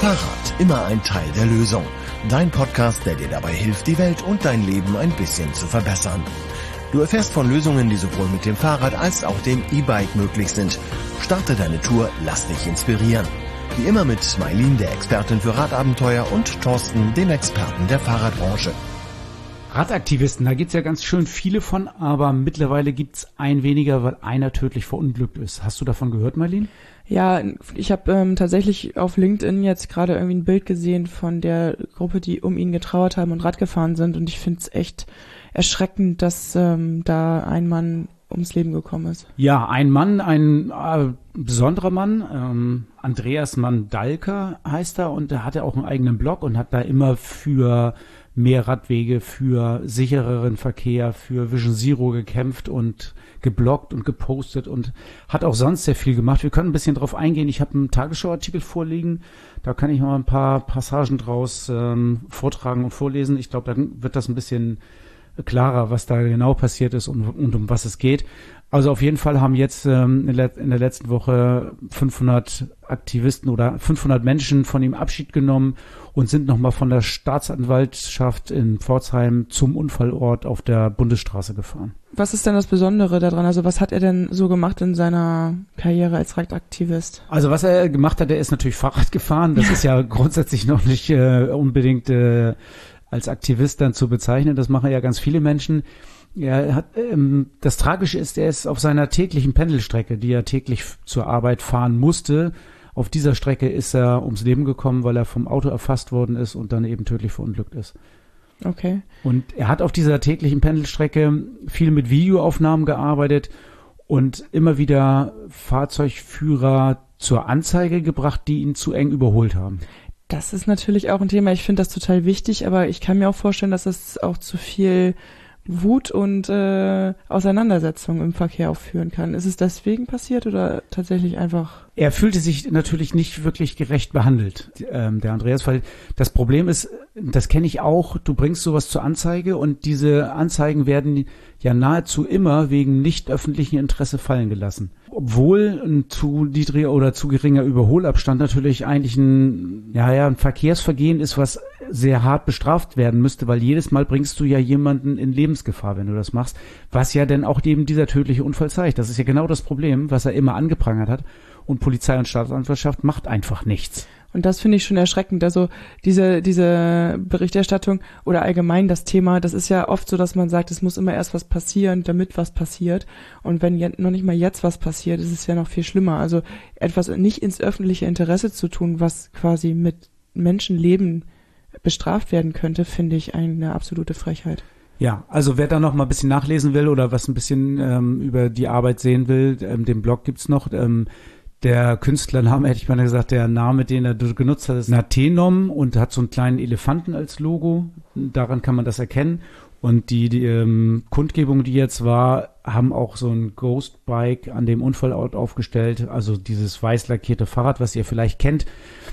Fahrrad, immer ein Teil der Lösung. Dein Podcast, der dir dabei hilft, die Welt und dein Leben ein bisschen zu verbessern. Du erfährst von Lösungen, die sowohl mit dem Fahrrad als auch dem E-Bike möglich sind. Starte deine Tour, lass dich inspirieren. Wie immer mit Maylin, der Expertin für Radabenteuer, und Thorsten, dem Experten der Fahrradbranche. Radaktivisten, da gibt's ja ganz schön viele von, aber mittlerweile gibt's ein weniger, weil einer tödlich verunglückt ist. Hast du davon gehört, Maylin? Ja, ich habe tatsächlich auf LinkedIn jetzt gerade irgendwie ein Bild gesehen von der Gruppe, die um ihn getrauert haben und Rad gefahren sind, und ich finde es echt erschreckend, dass da ein Mann ums Leben gekommen ist. Ja, ein Mann, ein besonderer Mann, Andreas Mandalka heißt er, und er hatte auch einen eigenen Blog und hat da immer für mehr Radwege, für sichereren Verkehr, für Vision Zero gekämpft und gebloggt und gepostet und hat auch sonst sehr viel gemacht. Wir können ein bisschen drauf eingehen. Ich habe einen Tagesschau-Artikel vorliegen, da kann ich mal ein paar Passagen draus vortragen und vorlesen. Ich glaube, dann wird das ein bisschen klarer, was da genau passiert ist und um was es geht. Also auf jeden Fall haben jetzt in der letzten Woche 500 Aktivisten oder 500 Menschen von ihm Abschied genommen und sind nochmal von der Staatsanwaltschaft in Pforzheim zum Unfallort auf der Bundesstraße gefahren. Was ist denn das Besondere daran? Also was hat er denn so gemacht in seiner Karriere als Radaktivist? Also was er gemacht hat, er ist natürlich Fahrrad gefahren. Das ist ja grundsätzlich noch nicht unbedingt als Aktivist dann zu bezeichnen. Das machen ja ganz viele Menschen. Er hat, das Tragische ist, er ist auf seiner täglichen Pendelstrecke, die er täglich zur Arbeit fahren musste. Auf dieser Strecke ist er ums Leben gekommen, weil er vom Auto erfasst worden ist und dann eben tödlich verunglückt ist. Okay. Und er hat auf dieser täglichen Pendelstrecke viel mit Videoaufnahmen gearbeitet und immer wieder Fahrzeugführer zur Anzeige gebracht, die ihn zu eng überholt haben. Das ist natürlich auch ein Thema. Ich finde das total wichtig, aber ich kann mir auch vorstellen, dass das auch zu viel Wut und Auseinandersetzung im Verkehr auch führen kann. Ist es deswegen passiert oder tatsächlich einfach? Er fühlte sich natürlich nicht wirklich gerecht behandelt, der Andreas, weil das Problem ist, das kenne ich auch, du bringst sowas zur Anzeige und diese Anzeigen werden ja nahezu immer wegen nicht öffentlichen Interesse fallen gelassen. Obwohl ein zu niedriger oder zu geringer Überholabstand natürlich eigentlich ein Verkehrsvergehen ist, was sehr hart bestraft werden müsste, weil jedes Mal bringst du ja jemanden in Lebensgefahr, wenn du das machst, was ja dann auch eben dieser tödliche Unfall zeigt. Das ist ja genau das Problem, was er immer angeprangert hat, und Polizei und Staatsanwaltschaft macht einfach nichts. Und das finde ich schon erschreckend. Also diese Berichterstattung oder allgemein das Thema, das ist ja oft so, dass man sagt, es muss immer erst was passieren, damit was passiert. Und wenn noch nicht mal jetzt was passiert, ist es ja noch viel schlimmer. Also etwas nicht ins öffentliche Interesse zu tun, was quasi mit Menschenleben bestraft werden könnte, finde ich eine absolute Frechheit. Ja, also wer da noch mal ein bisschen nachlesen will oder was ein bisschen über die Arbeit sehen will, den Blog gibt's noch. Der Künstlername, hätte ich mal gesagt, der Name, den er genutzt hat, ist Nathenom und hat so einen kleinen Elefanten als Logo. Daran kann man das erkennen. Und die Kundgebung, die jetzt war, haben auch so ein Ghostbike an dem Unfallort aufgestellt. Also dieses weiß lackierte Fahrrad, was ihr vielleicht kennt.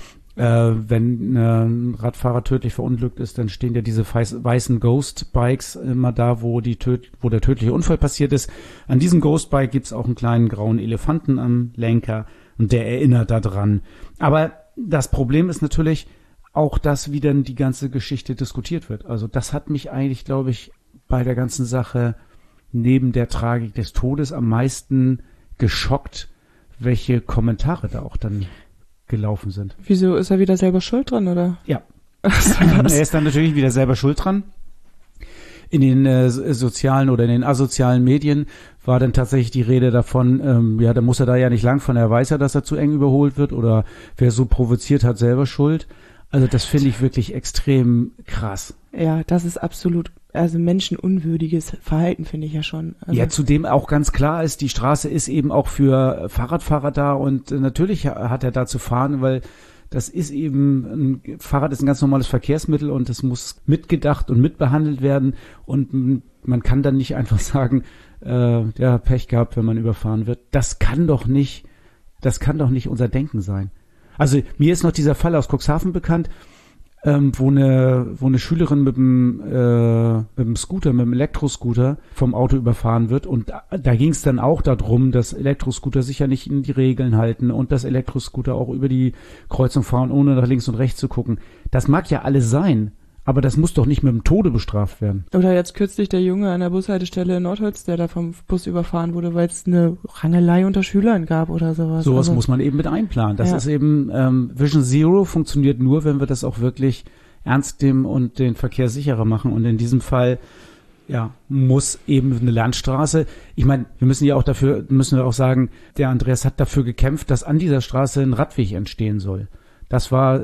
Wenn ein Radfahrer tödlich verunglückt ist, dann stehen ja diese weißen Ghost-Bikes immer da, wo der tödliche Unfall passiert ist. An diesem Ghost-Bike gibt's auch einen kleinen grauen Elefanten am Lenker und der erinnert daran. Aber das Problem ist natürlich auch, dass wie dann die ganze Geschichte diskutiert wird. Also das hat mich eigentlich, glaube ich, bei der ganzen Sache neben der Tragik des Todes am meisten geschockt, welche Kommentare da auch dann gelaufen sind. Wieso, ist er wieder selber schuld dran, oder? Ja. Er ist dann natürlich wieder selber schuld dran. In den sozialen oder in den asozialen Medien war dann tatsächlich die Rede davon, da muss er da ja nicht lang von, er weiß ja, dass er zu eng überholt wird, oder wer so provoziert hat, selber schuld. Also das finde ich wirklich extrem krass. Ja, das ist absolut, also menschenunwürdiges Verhalten, finde ich ja schon. Also ja, zudem auch ganz klar ist, die Straße ist eben auch für Fahrradfahrer da, und natürlich hat er da zu fahren, weil das ist eben, ein Fahrrad ist ein ganz normales Verkehrsmittel und es muss mitgedacht und mitbehandelt werden, und man kann dann nicht einfach sagen, Pech gehabt, wenn man überfahren wird. Das kann doch nicht unser Denken sein. Also mir ist noch dieser Fall aus Cuxhaven bekannt. wo eine Schülerin mit dem Scooter, mit dem Elektroscooter vom Auto überfahren wird. Und da ging es dann auch darum, dass Elektroscooter sich ja nicht in die Regeln halten und dass Elektroscooter auch über die Kreuzung fahren, ohne nach links und rechts zu gucken. Das mag ja alles sein, aber das muss doch nicht mit dem Tode bestraft werden. Oder jetzt kürzlich der Junge an der Bushaltestelle in Nordholz, der da vom Bus überfahren wurde, weil es eine Rangelei unter Schülern gab oder sowas. Sowas muss man eben mit einplanen. Das ist eben, Vision Zero funktioniert nur, wenn wir das auch wirklich ernst nehmen und den Verkehr sicherer machen. Und in diesem Fall, ja, muss eben eine Landstraße, ich meine, müssen wir auch sagen, der Andreas hat dafür gekämpft, dass an dieser Straße ein Radweg entstehen soll. Das war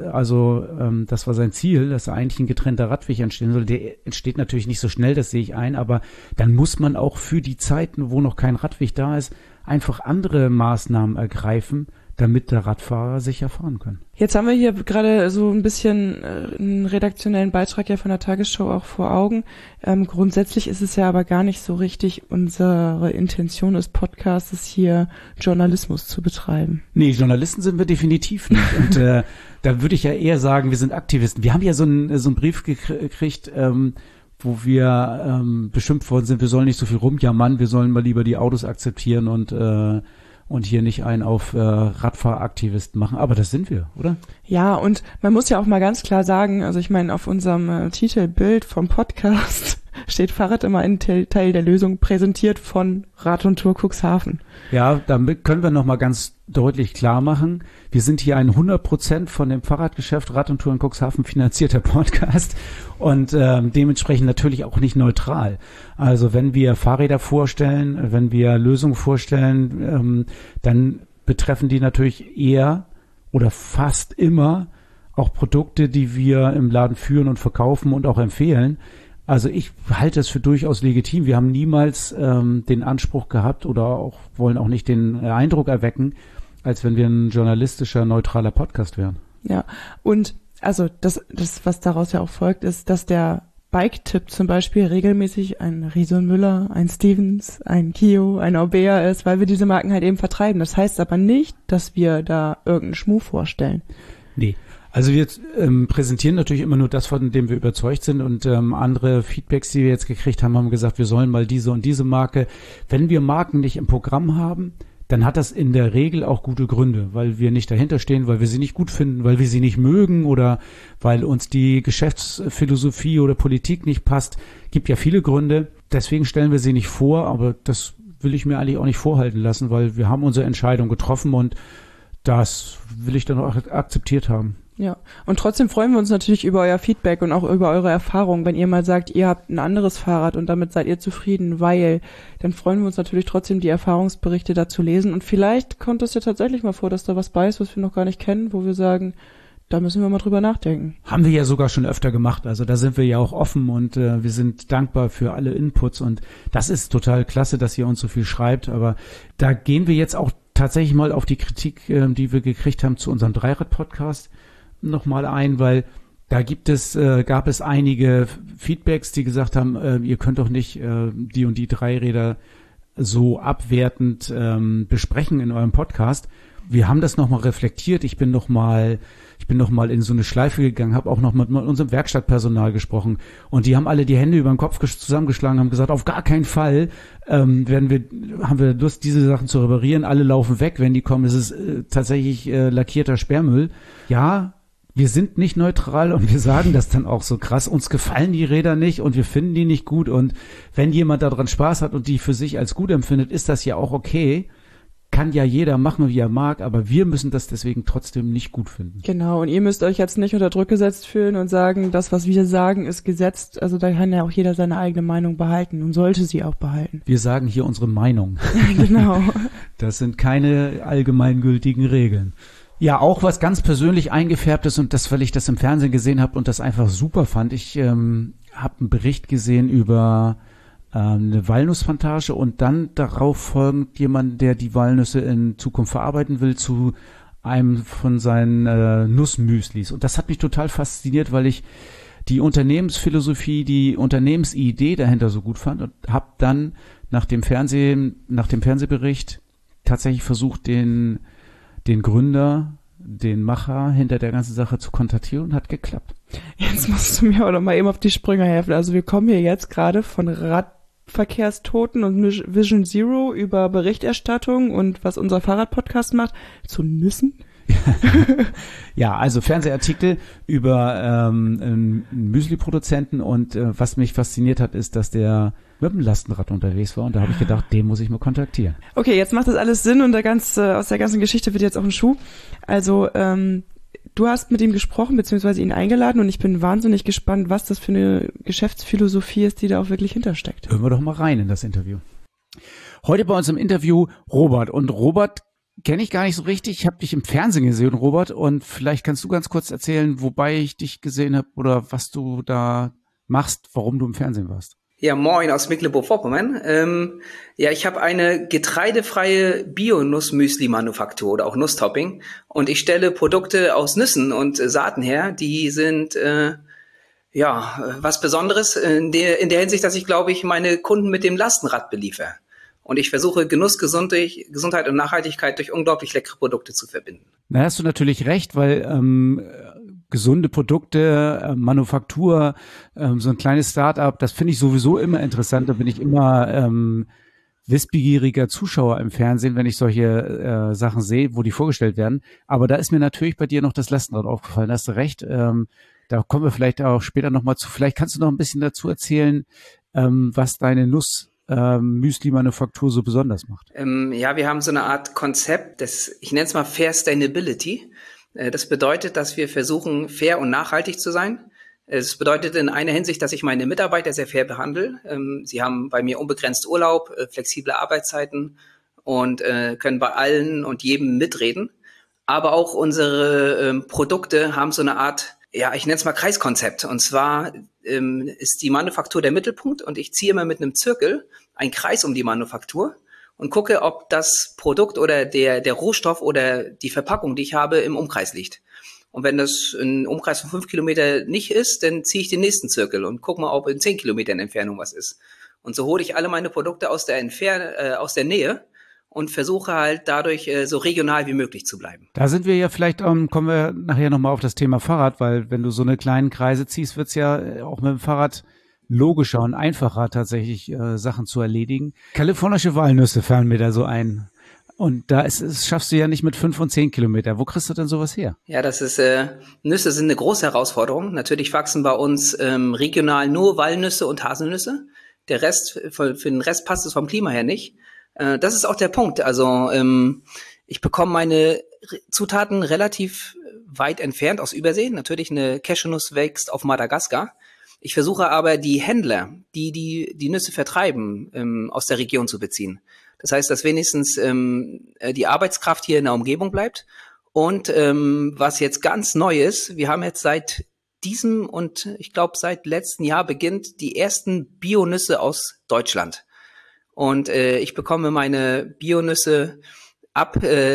sein Ziel, dass eigentlich ein getrennter Radweg entstehen soll. Der entsteht natürlich nicht so schnell, das sehe ich ein, aber dann muss man auch für die Zeiten, wo noch kein Radweg da ist, einfach andere Maßnahmen ergreifen, damit der Radfahrer sicher fahren kann. Jetzt haben wir hier gerade so ein bisschen einen redaktionellen Beitrag ja von der Tagesschau auch vor Augen. Grundsätzlich ist es ja aber gar nicht so richtig unsere Intention des Podcasts, hier Journalismus zu betreiben. Nee, Journalisten sind wir definitiv nicht. Und da würde ich ja eher sagen, wir sind Aktivisten. Wir haben ja so einen Brief gekriegt, wo wir beschimpft worden sind, wir sollen nicht so viel rumjammern, wir sollen mal lieber die Autos akzeptieren und hier nicht einen auf Radfahraktivisten machen. Aber das sind wir, oder? Ja, und man muss ja auch mal ganz klar sagen, also ich meine, auf unserem Titelbild vom Podcast steht Fahrrad immer ein Teil der Lösung, präsentiert von Rad und Tour Cuxhaven. Ja, damit können wir nochmal ganz deutlich klar machen, wir sind hier ein 100% von dem Fahrradgeschäft Rad und Tour in Cuxhaven finanzierter Podcast und dementsprechend natürlich auch nicht neutral. Also wenn wir Fahrräder vorstellen, wenn wir Lösungen vorstellen, dann betreffen die natürlich eher oder fast immer auch Produkte, die wir im Laden führen und verkaufen und auch empfehlen. Also ich halte es für durchaus legitim. Wir haben niemals den Anspruch gehabt oder auch wollen auch nicht den Eindruck erwecken, als wenn wir ein journalistischer, neutraler Podcast wären. Ja, und also das, was daraus ja auch folgt, ist, dass der Bike-Tipp zum Beispiel regelmäßig ein Rieson Müller, ein Stevens, ein Kio, ein Aubea ist, weil wir diese Marken halt eben vertreiben. Das heißt aber nicht, dass wir da irgendeinen Schmuh vorstellen. Nee. Also wir präsentieren natürlich immer nur das, von dem wir überzeugt sind und andere Feedbacks, die wir jetzt gekriegt haben, haben gesagt, wir sollen mal diese und diese Marke. Wenn wir Marken nicht im Programm haben, dann hat das in der Regel auch gute Gründe, weil wir nicht dahinter stehen, weil wir sie nicht gut finden, weil wir sie nicht mögen oder weil uns die Geschäftsphilosophie oder Politik nicht passt. Gibt ja viele Gründe. Deswegen stellen wir sie nicht vor, aber das will ich mir eigentlich auch nicht vorhalten lassen, weil wir haben unsere Entscheidung getroffen und das will ich dann auch akzeptiert haben. Ja, und trotzdem freuen wir uns natürlich über euer Feedback und auch über eure Erfahrungen. Wenn ihr mal sagt, ihr habt ein anderes Fahrrad und damit seid ihr zufrieden, weil, dann freuen wir uns natürlich trotzdem, die Erfahrungsberichte dazu lesen. Und vielleicht kommt es ja tatsächlich mal vor, dass da was bei ist, was wir noch gar nicht kennen, wo wir sagen, da müssen wir mal drüber nachdenken. Haben wir ja sogar schon öfter gemacht. Also da sind wir ja auch offen und wir sind dankbar für alle Inputs. Und das ist total klasse, dass ihr uns so viel schreibt. Aber da gehen wir jetzt auch tatsächlich mal auf die Kritik, die wir gekriegt haben zu unserem Dreirad-Podcast nochmal ein, weil da gab es einige Feedbacks, die gesagt haben, ihr könnt doch nicht die und die Dreiräder so abwertend besprechen in eurem Podcast. Wir haben das nochmal reflektiert. Ich bin noch mal in so eine Schleife gegangen, habe auch noch mit unserem Werkstattpersonal gesprochen und die haben alle die Hände über den Kopf zusammengeschlagen, haben gesagt, auf gar keinen Fall haben wir Lust, diese Sachen zu reparieren. Alle laufen weg, wenn die kommen. Es ist tatsächlich lackierter Sperrmüll. Ja, wir sind nicht neutral und wir sagen das dann auch so krass. Uns gefallen die Räder nicht und wir finden die nicht gut. Und wenn jemand daran Spaß hat und die für sich als gut empfindet, ist das ja auch okay. Kann ja jeder machen, wie er mag, aber wir müssen das deswegen trotzdem nicht gut finden. Genau, und ihr müsst euch jetzt nicht unter Druck gesetzt fühlen und sagen, das, was wir sagen, ist gesetzt. Also da kann ja auch jeder seine eigene Meinung behalten und sollte sie auch behalten. Wir sagen hier unsere Meinung. Genau. Das sind keine allgemeingültigen Regeln. Ja, auch was ganz persönlich eingefärbtes und das, weil ich das im Fernsehen gesehen habe und das einfach super fand. Ich habe einen Bericht gesehen über eine Walnussplantage und dann darauf folgend jemand, der die Walnüsse in Zukunft verarbeiten will, zu einem von seinen Nussmüslis. Und das hat mich total fasziniert, weil ich die Unternehmensphilosophie, die Unternehmensidee dahinter so gut fand und habe dann nach dem Fernsehbericht tatsächlich versucht, den Gründer den Macher hinter der ganzen Sache zu kontaktieren und hat geklappt. Jetzt musst du mir auch noch mal eben auf die Sprünge helfen. Also wir kommen hier jetzt gerade von Radverkehrstoten und Vision Zero über Berichterstattung und was unser Fahrradpodcast macht, zu Nüssen. Ja, also Fernsehartikel über einen Müsli-Produzenten und was mich fasziniert hat, ist, dass der mit dem Lastenrad unterwegs war und da habe ich gedacht, den muss ich mal kontaktieren. Okay, jetzt macht das alles Sinn und aus der ganzen Geschichte wird jetzt auch ein Schuh. Also du hast mit ihm gesprochen bzw. ihn eingeladen und ich bin wahnsinnig gespannt, was das für eine Geschäftsphilosophie ist, die da auch wirklich hintersteckt. Hören wir doch mal rein in das Interview. Heute bei uns im Interview Robert und Robert kenne ich gar nicht so richtig. Ich habe dich im Fernsehen gesehen, Robert, und vielleicht kannst du ganz kurz erzählen, wobei ich dich gesehen habe oder was du da machst, warum du im Fernsehen warst. Ja, moin aus Mecklenburg-Vorpommern. Ich habe eine getreidefreie Bio-Nuss-Müsli-Manufaktur oder auch Nusstopping und ich stelle Produkte aus Nüssen und Saaten her, die sind was Besonderes in der Hinsicht, dass ich, glaube ich, meine Kunden mit dem Lastenrad beliefer. Und ich versuche Genuss, Gesundheit und Nachhaltigkeit durch unglaublich leckere Produkte zu verbinden. Da hast du natürlich recht, weil gesunde Produkte, Manufaktur, so ein kleines Start-up, das finde ich sowieso immer interessant. Da bin ich immer wissbegieriger Zuschauer im Fernsehen, wenn ich solche Sachen sehe, wo die vorgestellt werden. Aber da ist mir natürlich bei dir noch das Lastenrad aufgefallen. Da hast du recht. Da kommen wir vielleicht auch später nochmal zu. Vielleicht kannst du noch ein bisschen dazu erzählen, was deine Müsli-Manufaktur so besonders macht. Wir haben so eine Art Konzept, ich nenne es mal Fair Sustainability. Das bedeutet, dass wir versuchen, fair und nachhaltig zu sein. Es bedeutet in einer Hinsicht, dass ich meine Mitarbeiter sehr fair behandle. Sie haben bei mir unbegrenzt Urlaub, flexible Arbeitszeiten und können bei allen und jedem mitreden. Aber auch unsere Produkte haben so eine Art, ich nenne es mal Kreiskonzept. Und zwar ist die Manufaktur der Mittelpunkt und ich ziehe immer mit einem Zirkel einen Kreis um die Manufaktur und gucke, ob das Produkt oder der Rohstoff oder die Verpackung, die ich habe, im Umkreis liegt. Und wenn das ein Umkreis von 5 Kilometer nicht ist, dann ziehe ich den nächsten Zirkel und gucke mal, ob in 10 Kilometern Entfernung was ist. Und so hole ich alle meine Produkte aus der Nähe und versuche halt dadurch so regional wie möglich zu bleiben. Da sind wir ja vielleicht, kommen wir nachher nochmal auf das Thema Fahrrad, weil wenn du so eine kleinen Kreise ziehst, wird's ja auch mit dem Fahrrad logischer und einfacher tatsächlich Sachen zu erledigen. Kalifornische Walnüsse fallen mir da so ein. Und schaffst du ja nicht mit 5 und 10 Kilometer. Wo kriegst du denn sowas her? Ja, Nüsse sind eine große Herausforderung. Natürlich wachsen bei uns regional nur Walnüsse und Haselnüsse. Für den Rest passt es vom Klima her nicht. Das ist auch der Punkt. Also ich bekomme meine Zutaten relativ weit entfernt aus Übersee. Natürlich eine Cashewnuss wächst auf Madagaskar. Ich versuche aber die Händler, die Nüsse vertreiben, aus der Region zu beziehen. Das heißt, dass wenigstens die Arbeitskraft hier in der Umgebung bleibt. Und was jetzt ganz neu ist, wir haben jetzt seit diesem und ich glaube seit letztem Jahr beginnt die ersten Bionüsse aus Deutschland. Und ich bekomme meine Bionüsse ab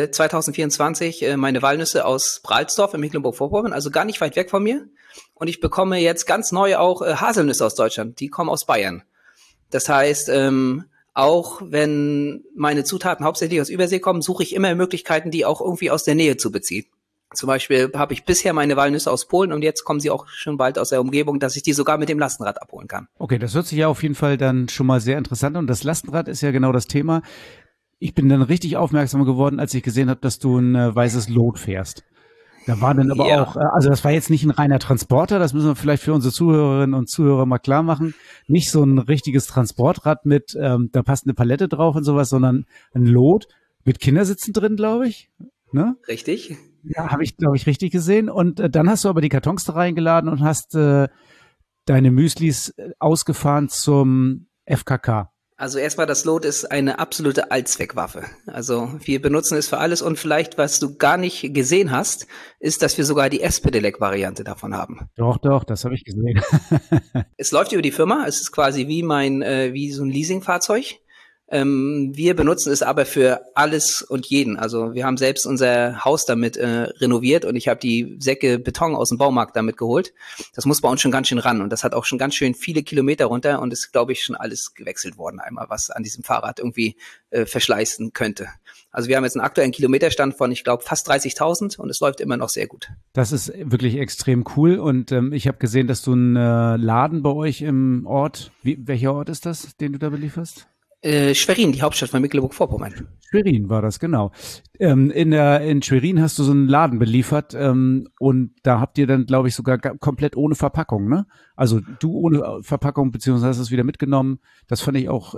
2024, meine Walnüsse aus Bralsdorf in Mecklenburg-Vorpommern, also gar nicht weit weg von mir. Und ich bekomme jetzt ganz neu auch Haselnüsse aus Deutschland, die kommen aus Bayern. Das heißt, auch wenn meine Zutaten hauptsächlich aus Übersee kommen, suche ich immer Möglichkeiten, die auch irgendwie aus der Nähe zu beziehen. Zum Beispiel habe ich bisher meine Walnüsse aus Polen und jetzt kommen sie auch schon bald aus der Umgebung, dass ich die sogar mit dem Lastenrad abholen kann. Okay, das hört sich ja auf jeden Fall dann schon mal sehr interessant an. Und das Lastenrad ist ja genau das Thema. Ich bin dann richtig aufmerksam geworden, als ich gesehen habe, dass du ein weißes Lot fährst. Da war dann aber auch, also das war jetzt nicht ein reiner Transporter, das müssen wir vielleicht für unsere Zuhörerinnen und Zuhörer mal klar machen. Nicht so ein richtiges Transportrad mit, da passt eine Palette drauf und sowas, sondern ein Lot mit Kindersitzen drin, glaube ich. Ne? Richtig. Ja, habe ich, glaube ich, richtig gesehen. Und dann hast du aber die Kartons da reingeladen und hast deine Müslis ausgefahren zum FKK. Also erstmal, das Lot ist eine absolute Allzweckwaffe. Also wir benutzen es für alles und vielleicht, was du gar nicht gesehen hast, ist, dass wir sogar die S-Pedelec-Variante davon haben. Doch, das habe ich gesehen. Es läuft über die Firma, es ist quasi wie so ein Leasingfahrzeug. Wir benutzen es aber für alles und jeden. Also wir haben selbst unser Haus damit renoviert und ich habe die Säcke Beton aus dem Baumarkt damit geholt. Das muss bei uns schon ganz schön ran und das hat auch schon ganz schön viele Kilometer runter und ist, glaube ich, schon alles gewechselt worden einmal, was an diesem Fahrrad irgendwie verschleißen könnte. Also wir haben jetzt einen aktuellen Kilometerstand von, ich glaube, fast 30.000 und es läuft immer noch sehr gut. Das ist wirklich extrem cool und ich habe gesehen, dass du einen Laden bei euch im Ort, welcher Ort ist das, den du da belieferst? Schwerin, die Hauptstadt von Mecklenburg-Vorpommern. Schwerin war das, genau. In Schwerin hast du so einen Laden beliefert und da habt ihr dann, glaube ich, sogar komplett ohne Verpackung, ne? Also du ohne Verpackung, beziehungsweise hast es wieder mitgenommen. Das fand ich auch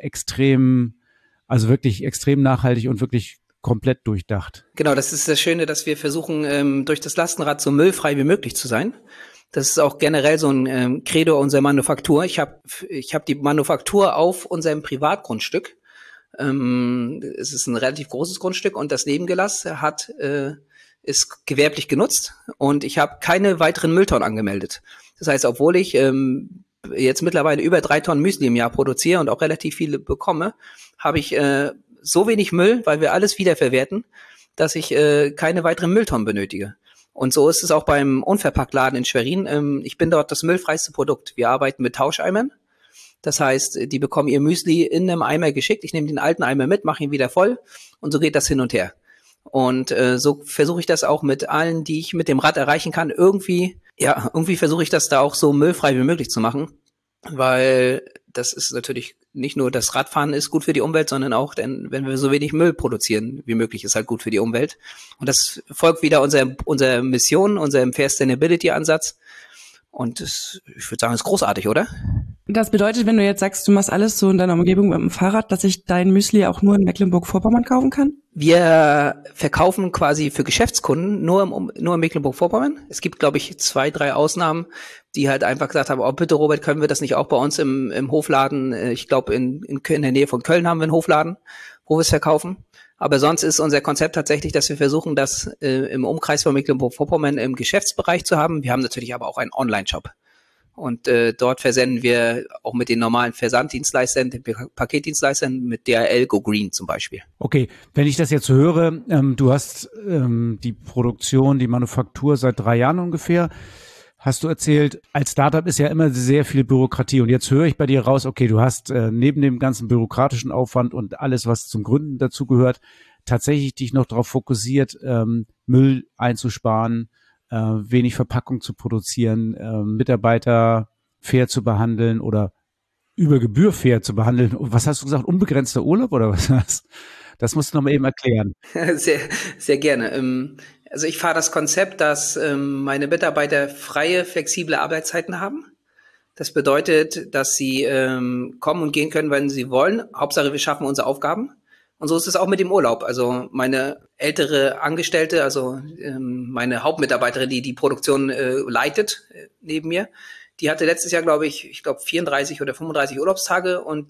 wirklich extrem nachhaltig und wirklich komplett durchdacht. Genau, das ist das Schöne, dass wir versuchen, durch das Lastenrad so müllfrei wie möglich zu sein. Das ist auch generell so ein Credo unserer Manufaktur. Ich hab die Manufaktur auf unserem Privatgrundstück. Es ist ein relativ großes Grundstück und das Nebengelass ist gewerblich genutzt und ich habe keine weiteren Mülltonnen angemeldet. Das heißt, obwohl ich jetzt mittlerweile über 3 Tonnen Müsli im Jahr produziere und auch relativ viele bekomme, habe ich so wenig Müll, weil wir alles wiederverwerten, dass ich keine weiteren Mülltonnen benötige. Und so ist es auch beim Unverpacktladen in Schwerin. Ich bin dort das müllfreiste Produkt. Wir arbeiten mit Tauscheimern. Das heißt, die bekommen ihr Müsli in einem Eimer geschickt. Ich nehme den alten Eimer mit, mache ihn wieder voll und so geht das hin und her. Und so versuche ich das auch mit allen, die ich mit dem Rad erreichen kann. Irgendwie versuche ich das da auch so müllfrei wie möglich zu machen, weil das ist natürlich nicht nur das Radfahren ist gut für die Umwelt, sondern auch, denn wenn wir so wenig Müll produzieren wie möglich, ist halt gut für die Umwelt. Und das folgt wieder unserer Mission, unserem Fair Sustainability Ansatz. Und ich würde sagen, ist großartig, oder? Das bedeutet, wenn du jetzt sagst, du machst alles so in deiner Umgebung mit dem Fahrrad, dass ich dein Müsli auch nur in Mecklenburg-Vorpommern kaufen kann? Wir verkaufen quasi für Geschäftskunden nur in Mecklenburg-Vorpommern. Es gibt, glaube ich, 2, 3 Ausnahmen, die halt einfach gesagt haben, oh bitte Robert, können wir das nicht auch bei uns im Hofladen, ich glaube in der Nähe von Köln haben wir einen Hofladen, wo wir es verkaufen. Aber sonst ist unser Konzept tatsächlich, dass wir versuchen, das im Umkreis von Mecklenburg-Vorpommern im Geschäftsbereich zu haben. Wir haben natürlich aber auch einen Online-Shop. Und dort versenden wir auch mit den normalen Versanddienstleistern, den Paketdienstleistern, mit DHL Go Green zum Beispiel. Okay, wenn ich das jetzt so höre, du hast die Produktion, die Manufaktur seit 3 Jahren ungefähr, hast du erzählt, als Startup ist ja immer sehr viel Bürokratie und jetzt höre ich bei dir raus, okay, du hast neben dem ganzen bürokratischen Aufwand und alles, was zum Gründen dazu gehört, tatsächlich dich noch darauf fokussiert, Müll einzusparen, wenig Verpackung zu produzieren, Mitarbeiter fair zu behandeln oder über Gebühr fair zu behandeln. Was hast du gesagt? Unbegrenzter Urlaub oder was? Das musst du noch mal eben erklären. Sehr, sehr gerne. Also ich fahre das Konzept, dass meine Mitarbeiter freie, flexible Arbeitszeiten haben. Das bedeutet, dass sie kommen und gehen können, wenn sie wollen. Hauptsache, wir schaffen unsere Aufgaben. Und so ist es auch mit dem Urlaub. Also meine ältere Angestellte, also meine Hauptmitarbeiterin, die Produktion leitet neben mir, die hatte letztes Jahr, glaube ich 34 oder 35 Urlaubstage und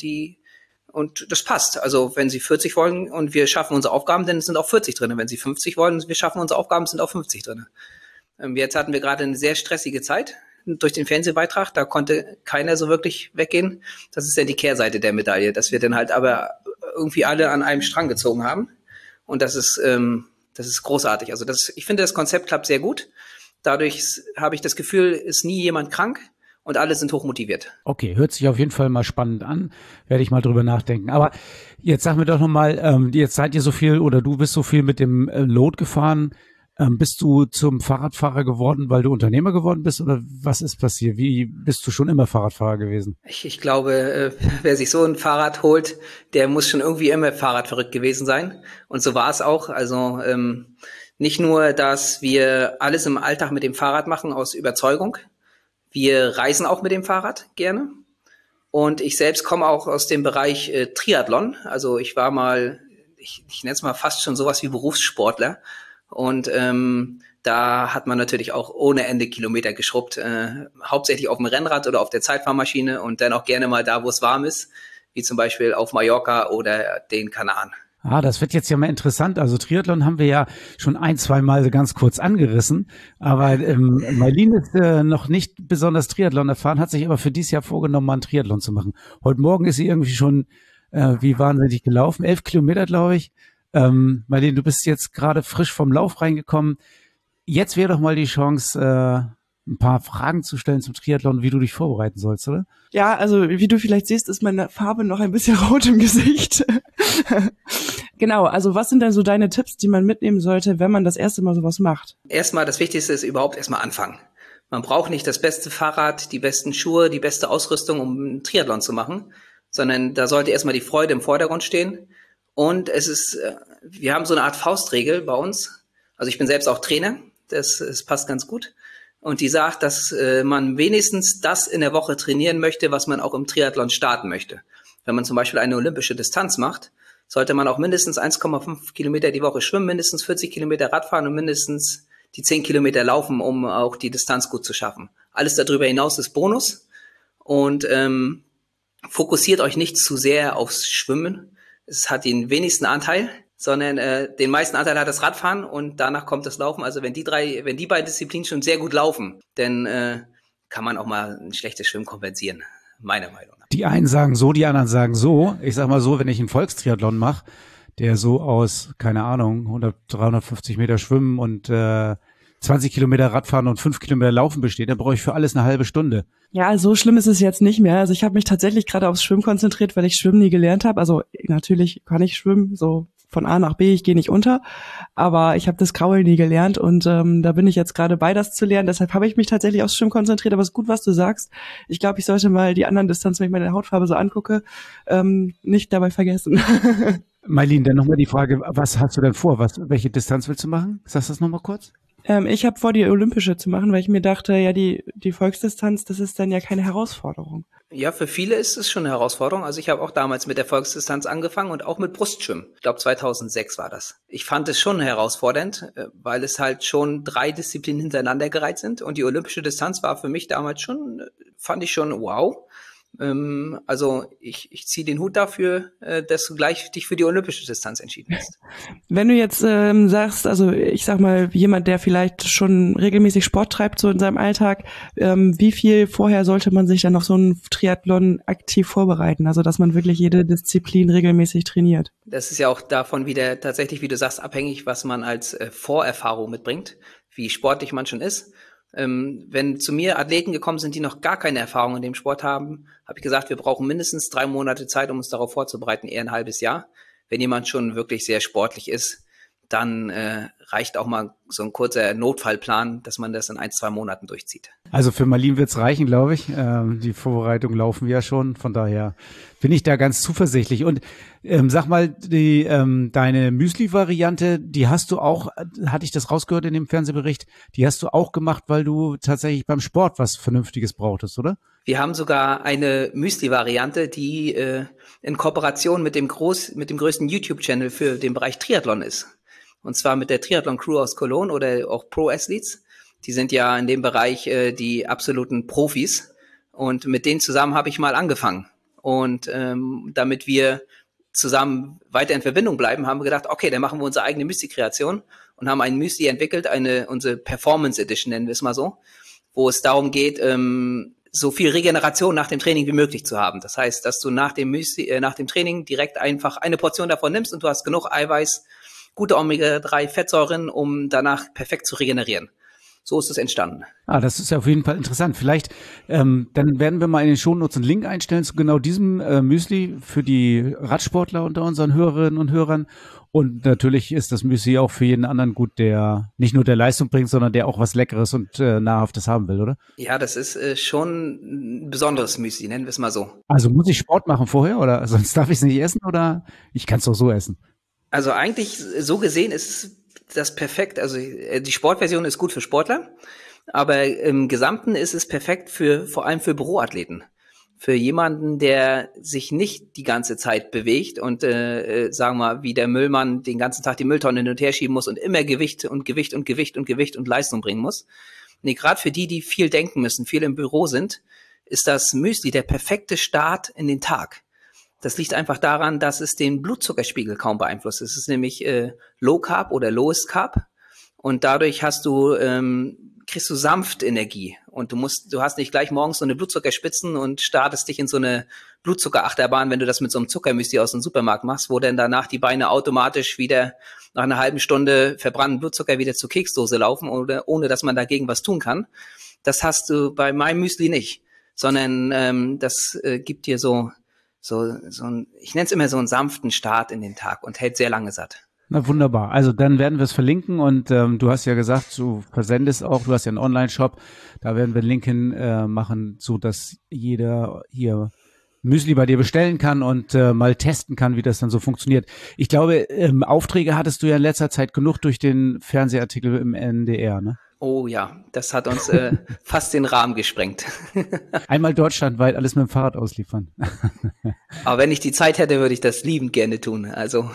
das passt. Also wenn sie 40 wollen und wir schaffen unsere Aufgaben, dann sind auch 40 drin. Wenn sie 50 wollen und wir schaffen unsere Aufgaben, sind auch 50 drin. Jetzt hatten wir gerade eine sehr stressige Zeit durch den Fernsehbeitrag. Da konnte keiner so wirklich weggehen. Das ist ja die Kehrseite der Medaille, dass wir dann halt aber irgendwie alle an einem Strang gezogen haben. Und das ist großartig. Also ich finde, das Konzept klappt sehr gut. Dadurch habe ich das Gefühl, ist nie jemand krank. Und alle sind hochmotiviert. Okay, hört sich auf jeden Fall mal spannend an. Werde ich mal drüber nachdenken. Aber jetzt sag mir doch nochmal, jetzt seid ihr so viel oder du bist so viel mit dem Load gefahren. Bist du zum Fahrradfahrer geworden, weil du Unternehmer geworden bist oder was ist passiert? Wie bist du schon immer Fahrradfahrer gewesen? Ich glaube, wer sich so ein Fahrrad holt, der muss schon irgendwie immer Fahrradverrückt gewesen sein. Und so war es auch. Also nicht nur, dass wir alles im Alltag mit dem Fahrrad machen aus Überzeugung. Wir reisen auch mit dem Fahrrad gerne. Und ich selbst komme auch aus dem Bereich Triathlon. Also ich war mal, ich nenne es mal fast schon sowas wie Berufssportler. Und da hat man natürlich auch ohne Ende Kilometer geschrubbt, hauptsächlich auf dem Rennrad oder auf der Zeitfahrmaschine und dann auch gerne mal da, wo es warm ist, wie zum Beispiel auf Mallorca oder den Kanaren. Das wird jetzt ja mal interessant. Also Triathlon haben wir ja schon 1-2 Mal ganz kurz angerissen, aber Maylin ist noch nicht besonders Triathlon erfahren, hat sich aber für dieses Jahr vorgenommen, mal einen Triathlon zu machen. Heute Morgen ist sie irgendwie schon wie wahnsinnig gelaufen. 11 Kilometer, glaube ich. Marlene, du bist jetzt gerade frisch vom Lauf reingekommen. Jetzt wäre doch mal die Chance, ein paar Fragen zu stellen zum Triathlon, wie du dich vorbereiten sollst, oder? Ja, also wie du vielleicht siehst, ist meine Farbe noch ein bisschen rot im Gesicht. Genau, also was sind denn so deine Tipps, die man mitnehmen sollte, wenn man das erste Mal sowas macht? Erstmal, das Wichtigste ist überhaupt erstmal anfangen. Man braucht nicht das beste Fahrrad, die besten Schuhe, die beste Ausrüstung, um einen Triathlon zu machen, sondern da sollte erstmal die Freude im Vordergrund stehen. Und wir haben so eine Art Faustregel bei uns. Also ich bin selbst auch Trainer, das passt ganz gut. Und die sagt, dass man wenigstens das in der Woche trainieren möchte, was man auch im Triathlon starten möchte. Wenn man zum Beispiel eine olympische Distanz macht, sollte man auch mindestens 1,5 Kilometer die Woche schwimmen, mindestens 40 Kilometer Radfahren und mindestens die 10 Kilometer laufen, um auch die Distanz gut zu schaffen. Alles darüber hinaus ist Bonus. Und fokussiert euch nicht zu sehr aufs Schwimmen. Es hat den wenigsten Anteil, sondern den meisten Anteil hat das Radfahren und danach kommt das Laufen. Also wenn die beiden Disziplinen schon sehr gut laufen, dann kann man auch mal ein schlechtes Schwimmen kompensieren, meiner Meinung nach. Die einen sagen so, die anderen sagen so. Ich sag mal so, wenn ich einen Volkstriathlon mache, der so aus, keine Ahnung, 350 Meter Schwimmen und 20 Kilometer Radfahren und 5 Kilometer Laufen besteht, dann brauche ich für alles eine halbe Stunde. Ja, so schlimm ist es jetzt nicht mehr. Also ich habe mich tatsächlich gerade aufs Schwimmen konzentriert, weil ich Schwimmen nie gelernt habe. Also natürlich kann ich schwimmen, so von A nach B, ich gehe nicht unter, aber ich habe das Kraulen nie gelernt und da bin ich jetzt gerade bei, das zu lernen. Deshalb habe ich mich tatsächlich aufs Schwimmen konzentriert, aber es ist gut, was du sagst. Ich glaube, ich sollte mal die anderen Distanzen, wenn ich meine Hautfarbe so angucke, nicht dabei vergessen. Marlene, dann nochmal die Frage, was hast du denn vor? Welche Distanz willst du machen? Sagst du das nochmal kurz? Ich habe vor, die olympische zu machen, weil ich mir dachte, ja, die Volksdistanz, das ist dann ja keine Herausforderung. Ja, für viele ist es schon eine Herausforderung. Also ich habe auch damals mit der Volksdistanz angefangen und auch mit Brustschwimmen. Ich glaube 2006 war das. Ich fand es schon herausfordernd, weil es halt schon 3 Disziplinen hintereinander gereiht sind. Und die olympische Distanz war für mich damals schon, fand ich schon wow. Also ich ziehe den Hut dafür, dass du gleich dich für die olympische Distanz entschieden hast. Wenn du jetzt sagst, also ich sag mal, jemand, der vielleicht schon regelmäßig Sport treibt so in seinem Alltag, wie viel vorher sollte man sich dann auf so einen Triathlon aktiv vorbereiten? Also dass man wirklich jede Disziplin regelmäßig trainiert. Das ist ja auch davon wieder tatsächlich, wie du sagst, abhängig, was man als Vorerfahrung mitbringt, wie sportlich man schon ist. Wenn zu mir Athleten gekommen sind, die noch gar keine Erfahrung in dem Sport haben, habe ich gesagt, wir brauchen mindestens 3 Monate Zeit, um uns darauf vorzubereiten, eher ein halbes Jahr. Wenn jemand schon wirklich sehr sportlich ist, dann reicht auch mal so ein kurzer Notfallplan, dass man das in 1-2 Monaten durchzieht. Also für Marlene wird's reichen, glaube ich. Die Vorbereitungen laufen ja schon, von daher bin ich da ganz zuversichtlich. Und sag mal, deine Müsli-Variante, die hast du auch, hatte ich das rausgehört in dem Fernsehbericht, die hast du auch gemacht, weil du tatsächlich beim Sport was Vernünftiges brauchtest, oder? Wir haben sogar eine Müsli-Variante, die in Kooperation mit dem größten YouTube-Channel für den Bereich Triathlon ist. Und zwar mit der Triathlon-Crew aus Cologne oder auch Pro-Athletes. Die sind ja in dem Bereich die absoluten Profis. Und mit denen zusammen habe ich mal angefangen. Und damit wir zusammen weiter in Verbindung bleiben, haben wir gedacht, okay, dann machen wir unsere eigene Müsli-Kreation und haben ein Müsli entwickelt, unsere Performance Edition nennen wir es mal so, wo es darum geht, so viel Regeneration nach dem Training wie möglich zu haben. Das heißt, dass du nach dem Training direkt einfach eine Portion davon nimmst und du hast genug Eiweiß, gute Omega-3-Fettsäuren, um danach perfekt zu regenerieren. So ist es entstanden. Das ist ja auf jeden Fall interessant. Vielleicht, dann werden wir mal in den Shownotes einen Link einstellen zu genau diesem Müsli für die Radsportler unter unseren Hörerinnen und Hörern. Und natürlich ist das Müsli auch für jeden anderen gut, der nicht nur der Leistung bringt, sondern der auch was Leckeres und Nahrhaftes haben will, oder? Ja, das ist schon ein besonderes Müsli, nennen wir es mal so. Also muss ich Sport machen vorher oder sonst darf ich es nicht essen oder ich kann es doch so essen? Also eigentlich so gesehen ist das perfekt. Also die Sportversion ist gut für Sportler, aber im Gesamten ist es perfekt vor allem für Büroathleten. Für jemanden, der sich nicht die ganze Zeit bewegt und sagen wir mal, wie der Müllmann den ganzen Tag die Mülltonne hin und her schieben muss und immer Gewicht und Leistung bringen muss. Nee, gerade für die viel denken müssen, viel im Büro sind, ist das Müsli der perfekte Start in den Tag. Das liegt einfach daran, dass es den Blutzuckerspiegel kaum beeinflusst. Es ist nämlich Low Carb oder Lowest Carb und dadurch kriegst du sanft Energie Und du hast nicht gleich morgens so eine Blutzuckerspitzen und startest dich in so eine Blutzuckerachterbahn, wenn du das mit so einem Zuckermüsli aus dem Supermarkt machst, wo dann danach die Beine automatisch wieder nach einer halben Stunde verbrannten Blutzucker wieder zur Keksdose laufen, oder ohne dass man dagegen was tun kann. Das hast du bei meinem Müsli nicht, sondern das gibt dir so ein, ich nenne es immer so einen sanften Start in den Tag und hält sehr lange satt. Na wunderbar. Also dann werden wir es verlinken und du hast ja gesagt, du versendest auch, du hast ja einen Online-Shop, da werden wir einen Link hin machen, so dass jeder hier Müsli bei dir bestellen kann und mal testen kann, wie das dann so funktioniert. Ich glaube, Aufträge hattest du ja in letzter Zeit genug durch den Fernsehartikel im NDR, ne? Oh ja, das hat uns fast den Rahmen gesprengt. Einmal deutschlandweit alles mit dem Fahrrad ausliefern. Aber wenn ich die Zeit hätte, würde ich das liebend gerne tun. Also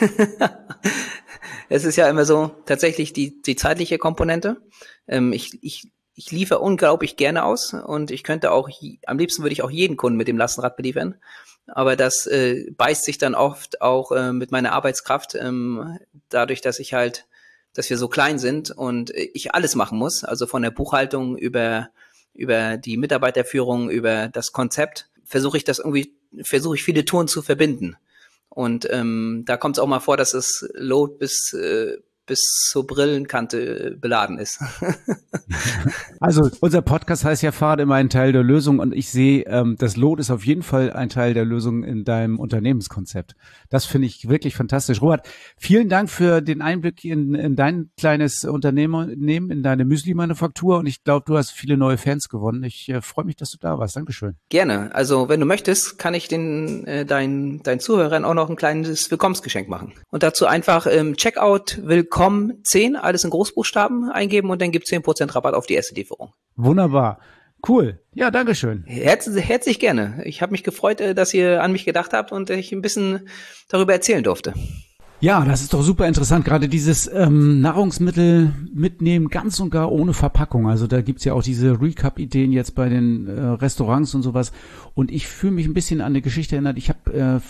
es ist ja immer so tatsächlich die zeitliche Komponente. Ich liefere unglaublich gerne aus und ich könnte auch, am liebsten würde ich auch jeden Kunden mit dem Lastenrad beliefern. Aber das beißt sich dann oft auch mit meiner Arbeitskraft, dadurch, dass wir so klein sind und ich alles machen muss, also von der Buchhaltung über die Mitarbeiterführung, über das Konzept, versuche ich viele Touren zu verbinden. Und da kommt es auch mal vor, dass das Load bis zur Brillenkante beladen ist. Also unser Podcast heißt ja Fahrrad immer ein Teil der Lösung und ich sehe, das Load ist auf jeden Fall ein Teil der Lösung in deinem Unternehmenskonzept. Das finde ich wirklich fantastisch. Robert, vielen Dank für den Einblick in dein kleines Unternehmen, in deine Müsli-Manufaktur und ich glaube, du hast viele neue Fans gewonnen. Ich freue mich, dass du da warst. Dankeschön. Gerne. Also wenn du möchtest, kann ich deinen Zuhörern auch noch ein kleines Willkommensgeschenk machen. Und dazu einfach Checkout Willkommen 10, alles in Großbuchstaben eingeben und dann gibt es 10% Rabatt auf die erste Lieferung. Wunderbar. Cool. Ja, dankeschön. Herzlich gerne. Ich habe mich gefreut, dass ihr an mich gedacht habt und ich ein bisschen darüber erzählen durfte. Ja, das ist doch super interessant. Gerade dieses Nahrungsmittel mitnehmen, ganz und gar ohne Verpackung. Also da gibt's ja auch diese Recap-Ideen jetzt bei den Restaurants und sowas. Und ich fühle mich ein bisschen an eine Geschichte erinnert. Ich habe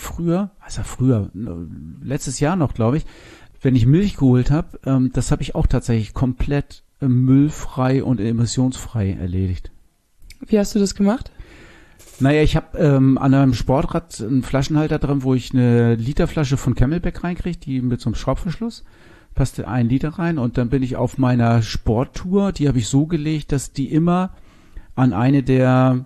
letztes Jahr noch, glaube ich, wenn ich Milch geholt habe, das habe ich auch tatsächlich komplett müllfrei und emissionsfrei erledigt. Wie hast du das gemacht? Naja, ich habe an einem Sportrad einen Flaschenhalter dran, wo ich eine Literflasche von Camelback reinkriege, die mit so einem Schraubverschluss. Passte 1 Liter rein und dann bin ich auf meiner Sporttour, die habe ich so gelegt, dass die immer an eine der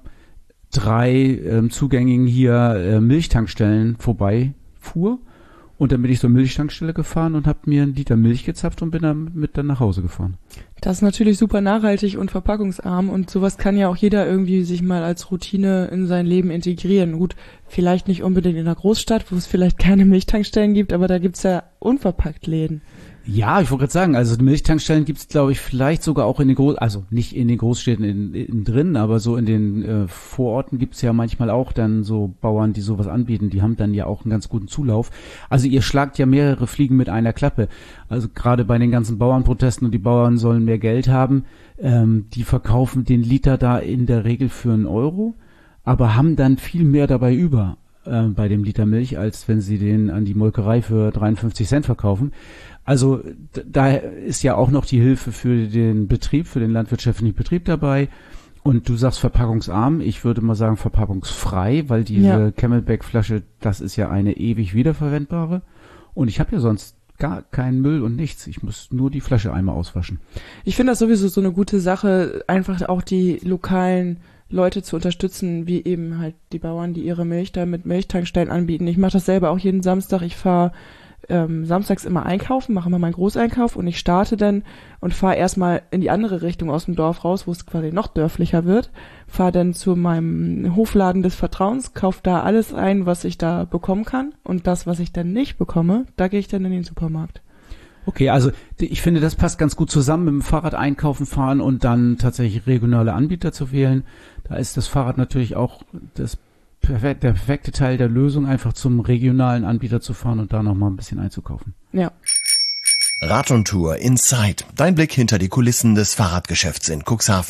3 zugängigen hier Milchtankstellen vorbeifuhr. Und dann bin ich zur Milchtankstelle gefahren und habe mir 1 Liter Milch gezapft und bin damit dann nach Hause gefahren. Das ist natürlich super nachhaltig und verpackungsarm und sowas kann ja auch jeder irgendwie sich mal als Routine in sein Leben integrieren. Gut, vielleicht nicht unbedingt in einer Großstadt, wo es vielleicht keine Milchtankstellen gibt, aber da gibt's ja unverpackt Läden. Ja, ich wollte gerade sagen, also Milchtankstellen gibt's, glaube ich, vielleicht sogar auch in den also nicht in den Großstädten in drin, aber so in den Vororten gibt's ja manchmal auch dann so Bauern, die sowas anbieten, die haben dann ja auch einen ganz guten Zulauf. Also ihr schlagt ja mehrere Fliegen mit einer Klappe. Also gerade bei den ganzen Bauernprotesten und die Bauern sollen mehr Geld haben, die verkaufen den Liter da in der Regel für 1 Euro, aber haben dann viel mehr dabei über bei dem Liter Milch, als wenn sie den an die Molkerei für 53 Cent verkaufen. Also da ist ja auch noch die Hilfe für den Betrieb, für den landwirtschaftlichen Betrieb dabei. Und du sagst verpackungsarm, ich würde mal sagen verpackungsfrei, weil diese Camelback-Flasche, das ist ja eine ewig wiederverwendbare. Und ich habe ja sonst gar keinen Müll und nichts. Ich muss nur die Flasche einmal auswaschen. Ich finde das sowieso so eine gute Sache, einfach auch die lokalen Leute zu unterstützen, wie eben halt die Bauern, die ihre Milch da mit Milchtankstellen anbieten. Ich mache das selber auch jeden Samstag. Ich fahre samstags immer einkaufen, mache immer meinen Großeinkauf und ich starte dann und fahre erstmal in die andere Richtung aus dem Dorf raus, wo es quasi noch dörflicher wird, fahre dann zu meinem Hofladen des Vertrauens, kaufe da alles ein, was ich da bekommen kann und das, was ich dann nicht bekomme, da gehe ich dann in den Supermarkt. Okay, also ich finde, das passt ganz gut zusammen mit dem Fahrrad einkaufen fahren und dann tatsächlich regionale Anbieter zu wählen. Da ist das Fahrrad natürlich auch der perfekte Teil der Lösung, einfach zum regionalen Anbieter zu fahren und da nochmal ein bisschen einzukaufen. Ja. Rad und Tour Inside. Dein Blick hinter die Kulissen des Fahrradgeschäfts in Cuxhaven.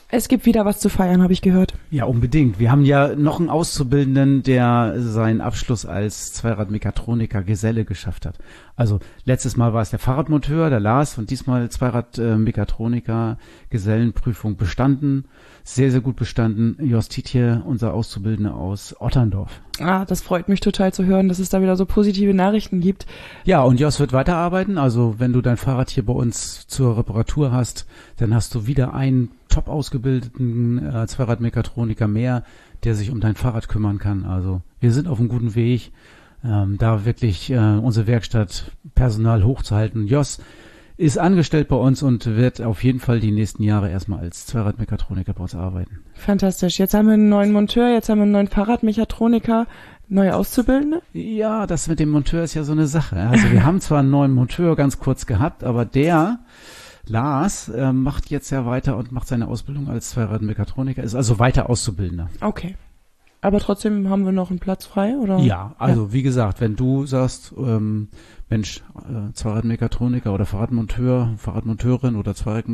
Es gibt wieder was zu feiern, habe ich gehört. Ja, unbedingt. Wir haben ja noch einen Auszubildenden, der seinen Abschluss als Zweirad-Mechatroniker-Geselle geschafft hat. Also letztes Mal war es der Fahrradmonteur, der Lars, und diesmal Zweirad-Mechatroniker-Gesellenprüfung bestanden. Sehr, sehr gut bestanden. Jos Tietje, unser Auszubildender aus Otterndorf. Das freut mich total zu hören, dass es da wieder so positive Nachrichten gibt. Ja, und Jos wird weiterarbeiten. Also wenn du dein Fahrrad hier bei uns zur Reparatur hast, dann hast du wieder einen top ausgebildeten Zweirad-Mechatroniker mehr, der sich um dein Fahrrad kümmern kann. Also wir sind auf einem guten Weg, da wirklich unsere Werkstatt Personal hochzuhalten. Jos ist angestellt bei uns und wird auf jeden Fall die nächsten Jahre erstmal als Zweirad-Mechatroniker bei uns arbeiten. Fantastisch. Jetzt haben wir einen neuen Monteur, jetzt haben wir einen neuen Fahrradmechatroniker, neue Auszubildende? Ja, das mit dem Monteur ist ja so eine Sache. Also wir haben zwar einen neuen Monteur ganz kurz gehabt, aber der Lars macht jetzt ja weiter und macht seine Ausbildung als Zweirad-Mechatroniker, ist also weiter Auszubildender. Okay. Aber trotzdem haben wir noch einen Platz frei, oder? Ja, also wie gesagt, wenn du sagst, Mensch, Zweirad-Mechatroniker oder Fahrradmonteur, Fahrradmonteurin oder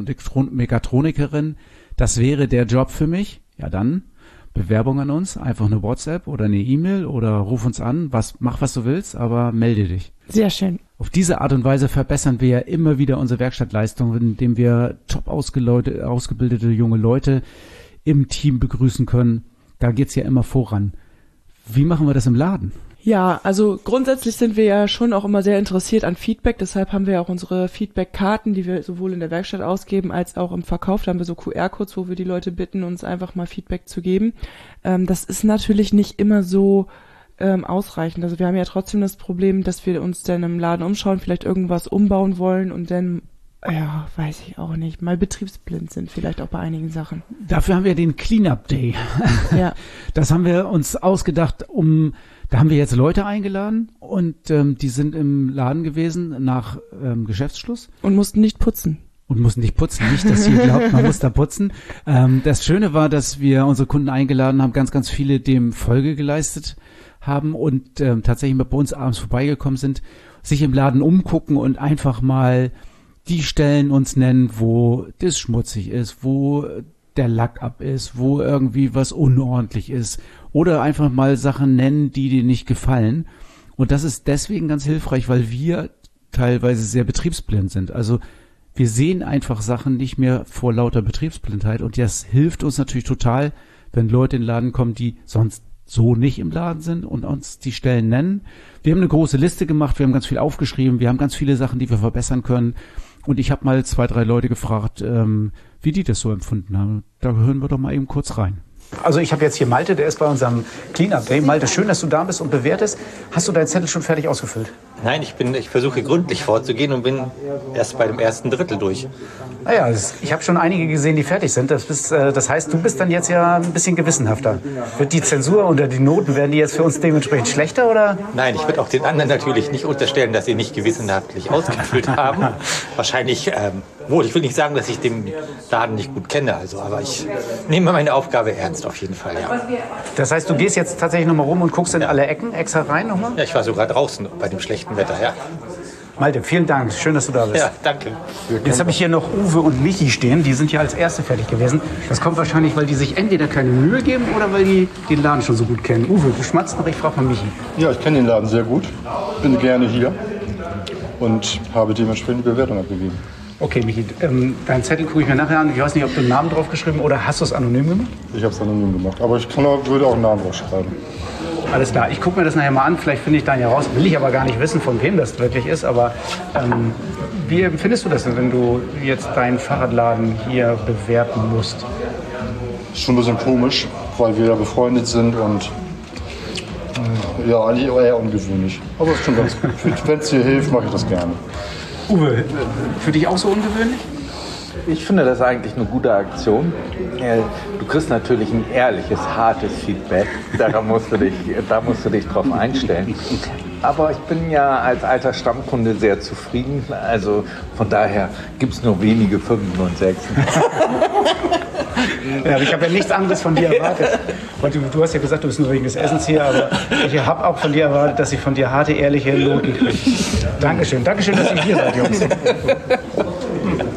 Zweirad-Mechatronikerin, das wäre der Job für mich, ja dann Bewerbung an uns, einfach eine WhatsApp oder eine E-Mail oder ruf uns an, mach was du willst, aber melde dich. Sehr schön. Auf diese Art und Weise verbessern wir ja immer wieder unsere Werkstattleistung, indem wir top ausgebildete junge Leute im Team begrüßen können. Da geht's ja immer voran. Wie machen wir das im Laden? Ja, also grundsätzlich sind wir ja schon auch immer sehr interessiert an Feedback. Deshalb haben wir auch unsere Feedback-Karten, die wir sowohl in der Werkstatt ausgeben als auch im Verkauf. Da haben wir so QR-Codes, wo wir die Leute bitten, uns einfach mal Feedback zu geben. Das ist natürlich nicht immer so ausreichend. Also wir haben ja trotzdem das Problem, dass wir uns dann im Laden umschauen, vielleicht irgendwas umbauen wollen und dann, ja, weiß ich auch nicht, mal betriebsblind sind vielleicht auch bei einigen Sachen. Dafür haben wir den Cleanup Day. Ja. Das haben wir uns ausgedacht, da haben wir jetzt Leute eingeladen und die sind im Laden gewesen nach Geschäftsschluss. Und mussten nicht putzen. Nicht, dass ihr glaubt, man muss da putzen. Das Schöne war, dass wir unsere Kunden eingeladen haben, ganz viele dem Folge geleistet haben und tatsächlich bei uns abends vorbeigekommen sind, sich im Laden umgucken und einfach mal die Stellen uns nennen, wo das schmutzig ist, wo der Lack ab ist, wo irgendwie was unordentlich ist oder einfach mal Sachen nennen, die dir nicht gefallen. Und das ist deswegen ganz hilfreich, weil wir teilweise sehr betriebsblind sind. Also wir sehen einfach Sachen nicht mehr vor lauter Betriebsblindheit und das hilft uns natürlich total, wenn Leute in den Laden kommen, die sonst so nicht im Laden sind und uns die Stellen nennen. Wir haben eine große Liste gemacht, wir haben ganz viel aufgeschrieben, wir haben ganz viele Sachen, die wir verbessern können. Und ich habe mal 2, 3 Leute gefragt, wie die das so empfunden haben. Da hören wir doch mal eben kurz rein. Also ich habe jetzt hier Malte, der ist bei unserem Cleanup Day. Malte, schön, dass du da bist und bewertest. Hast du deinen Zettel schon fertig ausgefüllt? Nein, ich versuche gründlich vorzugehen und bin erst bei dem ersten Drittel durch. Naja, ich habe schon einige gesehen, die fertig sind. Das heißt, du bist dann jetzt ja ein bisschen gewissenhafter. Wird die Zensur oder die Noten, werden die jetzt für uns dementsprechend schlechter, oder? Nein, ich würde auch den anderen natürlich nicht unterstellen, dass sie nicht gewissenhaftlich ausgefüllt haben. Wahrscheinlich, ich will nicht sagen, dass ich den Laden nicht gut kenne, aber ich nehme meine Aufgabe ernst auf jeden Fall, ja. Das heißt, du gehst jetzt tatsächlich nochmal rum und guckst in alle Ecken extra rein nochmal? Ja, ich war sogar draußen bei dem schlechten Wetter, ja. Malte, vielen Dank. Schön, dass du da bist. Ja, danke. Jetzt habe ich hier noch Uwe und Michi stehen. Die sind ja als Erste fertig gewesen. Das kommt wahrscheinlich, weil die sich entweder keine Mühe geben oder weil die den Laden schon so gut kennen. Uwe, du schmatzt noch, ich frage mal Michi. Ja, ich kenne den Laden sehr gut. Bin gerne hier und habe dementsprechend die Bewertung abgegeben. Okay, Michi, deinen Zettel gucke ich mir nachher an. Ich weiß nicht, ob du einen Namen drauf geschrieben oder hast du es anonym gemacht? Ich habe es anonym gemacht, aber ich würde auch einen Namen drauf schreiben. Alles klar, ich gucke mir das nachher mal an. Vielleicht finde ich dann ja raus. Will ich aber gar nicht wissen, von wem das wirklich ist. Aber wie empfindest du das denn, wenn du jetzt deinen Fahrradladen hier bewerten musst? Schon ein bisschen komisch, weil wir ja befreundet sind und ja, eigentlich eher ungewöhnlich. Aber es ist schon ganz gut. Wenn es dir hilft, mache ich das gerne. Uwe, für dich auch so ungewöhnlich? Ich finde das eigentlich eine gute Aktion. Du kriegst natürlich ein ehrliches, hartes Feedback. Da musst du dich drauf einstellen. Aber ich bin ja als alter Stammkunde sehr zufrieden. Also von daher gibt es nur wenige 5 und 6. Ja, ich habe ja nichts anderes von dir erwartet. Du hast ja gesagt, du bist nur wegen des Essens hier, aber ich habe auch von dir erwartet, dass ich von dir harte, ehrliche Noten kriege. Dankeschön, dass ihr hier seid, Jungs.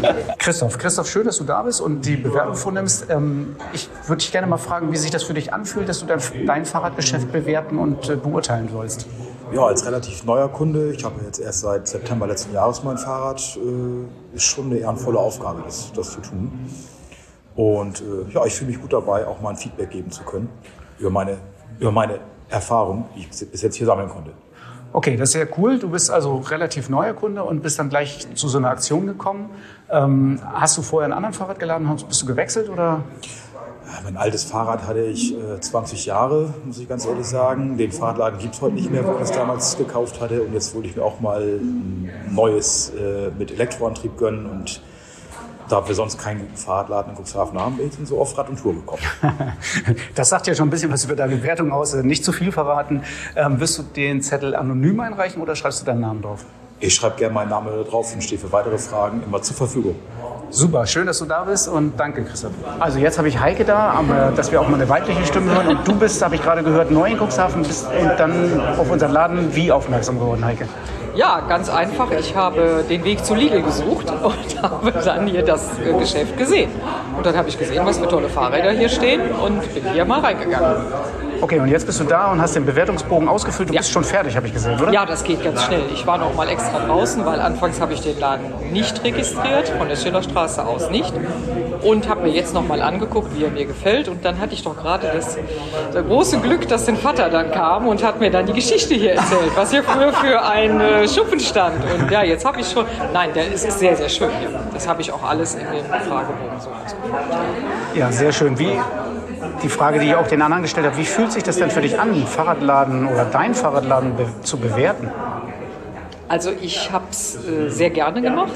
Christoph, schön, dass du da bist und die Bewerbung vornimmst. Ich würde dich gerne mal fragen, wie sich das für dich anfühlt, dass du dein Fahrradgeschäft bewerten und beurteilen sollst. Ja, als relativ neuer Kunde, ich habe jetzt erst seit September letzten Jahres mein Fahrrad, ist schon eine ehrenvolle Aufgabe, das zu tun. Und ich fühle mich gut dabei, auch mal ein Feedback geben zu können über meine Erfahrung, die ich bis jetzt hier sammeln konnte. Okay, das ist sehr cool. Du bist also relativ neuer Kunde und bist dann gleich zu so einer Aktion gekommen. Hast du vorher ein anderes Fahrrad geladen? Bist du gewechselt oder? Ja, mein altes Fahrrad hatte ich 20 Jahre, muss ich ganz ehrlich sagen. Den Fahrradladen gibt es heute nicht mehr, wo ich es damals gekauft hatte. Und jetzt wollte ich mir auch mal ein neues mit Elektroantrieb gönnen. Und da wir sonst keinen guten Fahrradladen in Cuxhaven haben, bin ich so auf Rad und Tour gekommen. Das sagt ja schon ein bisschen was über deine Bewertung aus. Nicht zu viel verraten. Wirst du den Zettel anonym einreichen oder schreibst du deinen Namen drauf? Ich schreibe gerne meinen Namen drauf und stehe für weitere Fragen immer zur Verfügung. Super, schön, dass du da bist und danke, Christoph. Also jetzt habe ich Heike da, dass wir auch mal eine weibliche Stimme hören. Und du bist, habe ich gerade gehört, neu in Cuxhaven und dann auf unseren Laden wie aufmerksam geworden, Heike? Ja, ganz einfach. Ich habe den Weg zu Lidl gesucht und habe dann hier das Geschäft gesehen. Und dann habe ich gesehen, was für tolle Fahrräder hier stehen und bin hier mal reingegangen. Okay, und jetzt bist du da und hast den Bewertungsbogen ausgefüllt. Du bist schon fertig, habe ich gesehen, oder? Ja, das geht ganz schnell. Ich war noch mal extra draußen, weil anfangs habe ich den Laden nicht registriert, von der Schillerstraße aus nicht. Und habe mir jetzt noch mal angeguckt, wie er mir gefällt. Und dann hatte ich doch gerade das große Glück, dass dein Vater dann kam und hat mir dann die Geschichte hier erzählt, was hier früher für ein Schuppen stand. Und ja, jetzt habe ich schon... Nein, es ist sehr, sehr schön hier. Das habe ich auch alles in dem Fragebogen so ausgefüllt. Ja, sehr schön. Die Frage, die ich auch den anderen gestellt habe, wie fühlt sich das denn für dich an, einen Fahrradladen oder deinen Fahrradladen zu bewerten? Also ich habe es sehr gerne gemacht,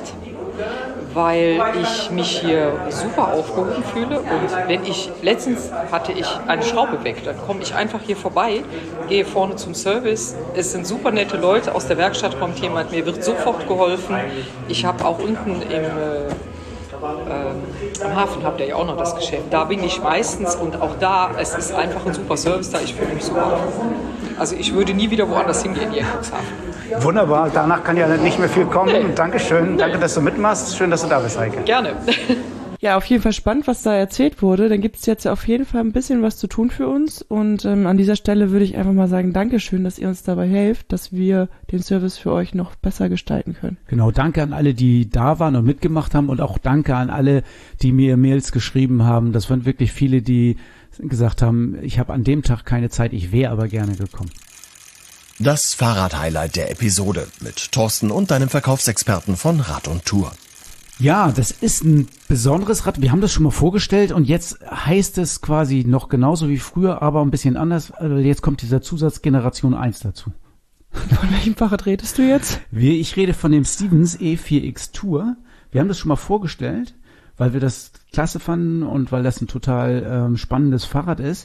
weil ich mich hier super aufgehoben fühle. Und letztens hatte ich eine Schraube weg, dann komme ich einfach hier vorbei, gehe vorne zum Service. Es sind super nette Leute, aus der Werkstatt kommt jemand, mir wird sofort geholfen. Ich habe auch unten am Hafen habt ihr ja auch noch das Geschäft. Da bin ich meistens und auch da, es ist einfach ein super Service da. Ich fühle mich super. Also ich würde nie wieder woanders hingehen hier in Cuxhaven. Wunderbar, danach kann ja nicht mehr viel kommen. Nee. Dankeschön, danke, dass du mitmachst. Schön, dass du da bist, Heike. Gerne. Ja, auf jeden Fall spannend, was da erzählt wurde. Dann gibt es jetzt auf jeden Fall ein bisschen was zu tun für uns. Und an dieser Stelle würde ich einfach mal sagen, Dankeschön, dass ihr uns dabei helft, dass wir den Service für euch noch besser gestalten können. Genau, danke an alle, die da waren und mitgemacht haben. Und auch danke an alle, die mir Mails geschrieben haben. Das waren wirklich viele, die gesagt haben, ich habe an dem Tag keine Zeit, ich wäre aber gerne gekommen. Das Fahrrad-Highlight der Episode mit Thorsten und deinem Verkaufsexperten von Rad und Tour. Ja, das ist ein besonderes Rad. Wir haben das schon mal vorgestellt und jetzt heißt es quasi noch genauso wie früher, aber ein bisschen anders. Jetzt kommt dieser Zusatz Generation 1 dazu. Von welchem Fahrrad redest du jetzt? Ich rede von dem Stevens E4X Tour. Wir haben das schon mal vorgestellt, weil wir das klasse fanden und weil das ein total spannendes Fahrrad ist.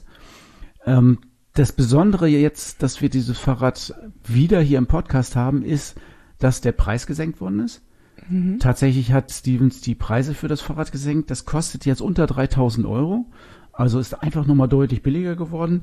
Das Besondere jetzt, dass wir dieses Fahrrad wieder hier im Podcast haben, ist, dass der Preis gesenkt worden ist. Mhm. Tatsächlich hat Stevens die Preise für das Fahrrad gesenkt. Das kostet jetzt unter 3.000 €. Also ist einfach nochmal deutlich billiger geworden.